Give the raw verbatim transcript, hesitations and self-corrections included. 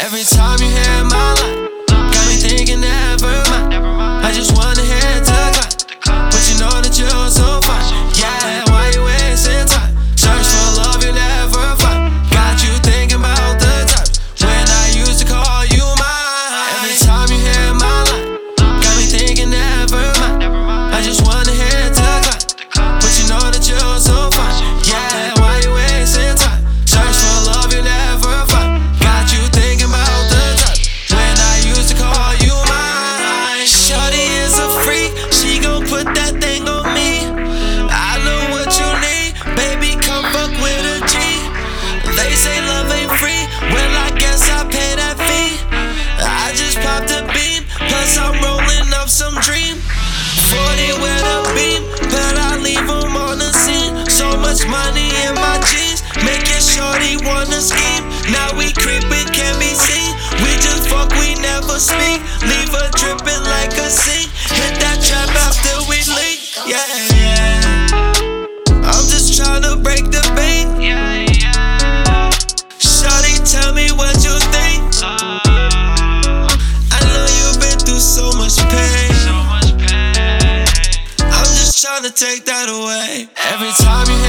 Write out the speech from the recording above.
Every time you hear my line, got me thinking never mind. I just wanna head to climb, but you know that you're so fine. Yeah, why you wasting time? Search for love you never find. Got you thinking about the times when I used to call you mine. Every time you hear my line, got me thinking never mind. I just wanna head to climb, but you know that you're so fine. Yeah, why you wasting time? Search for love you never find. Got you thinking about the times when I used to call you mine. Shorty is a freak, she gon' put that thing on me. I know what you need, baby, come fuck with a G. They say love ain't free, well I guess I pay that fee. I just popped a beam, plus I'm rolling up some dream. Forty with a beam, but I leave them on the scene. So much money in my jeans, making shorty wanna scheme. Now we creepin', can't be seen. We just fuck, we never speak. Leave her drippin' like a sink. Hit that trap after we link. Yeah, yeah. I'm just tryna break the bank. Yeah, yeah. Shorty, tell me what you think. I know you've been through so much pain. I'm just tryna take that away. Every time you